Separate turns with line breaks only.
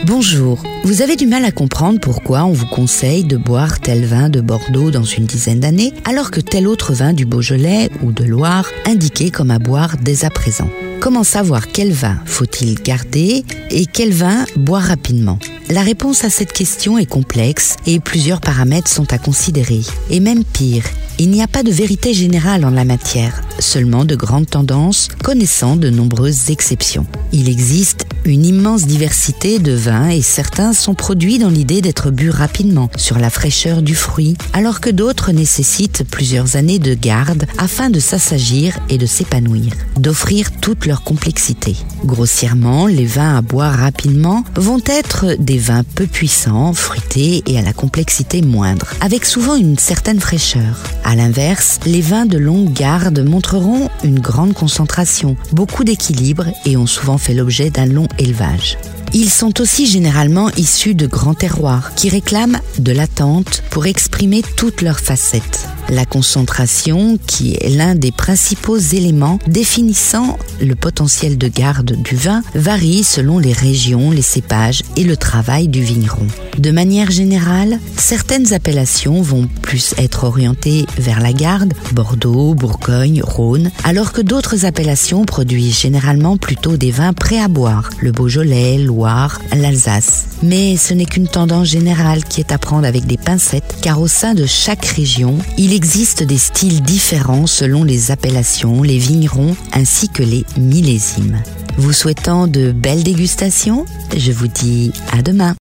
Bonjour, vous avez du mal à comprendre pourquoi on vous conseille de boire tel vin de Bordeaux dans une dizaine d'années, alors que tel autre vin du Beaujolais ou de Loire indiqué comme à boire dès à présent. Comment savoir quel vin faut-il garder et quel vin boire rapidement? La réponse à cette question est complexe et plusieurs paramètres sont à considérer. Et même pire, il n'y a pas de vérité générale en la matière, seulement de grandes tendances connaissant de nombreuses exceptions. Il existe une immense diversité de vins et certains sont produits dans l'idée d'être bu rapidement sur la fraîcheur du fruit, alors que d'autres nécessitent plusieurs années de garde afin de s'assagir et de s'épanouir, d'offrir toute leur complexité. Grossièrement, les vins à boire rapidement vont être des vins peu puissants, fruités et à la complexité moindre, avec souvent une certaine fraîcheur. À l'inverse, les vins de longue garde montreront une grande concentration, beaucoup d'équilibre et ont souvent fait l'objet d'un long élevage. Ils sont aussi généralement issus de grands terroirs qui réclament de l'attente pour exprimer toutes leurs facettes. La concentration, qui est l'un des principaux éléments définissant le potentiel de garde du vin, varie selon les régions, les cépages et le travail du vigneron. De manière générale, certaines appellations vont plus être orientées vers la garde, Bordeaux, Bourgogne, Rhône, alors que d'autres appellations produisent généralement plutôt des vins prêts à boire, le Beaujolais, Loire, l'Alsace. Mais ce n'est qu'une tendance générale qui est à prendre avec des pincettes, car au sein de chaque région, il existe des styles différents selon les appellations, les vignerons ainsi que les millésimes. Vous souhaitant de belles dégustations, je vous dis à demain.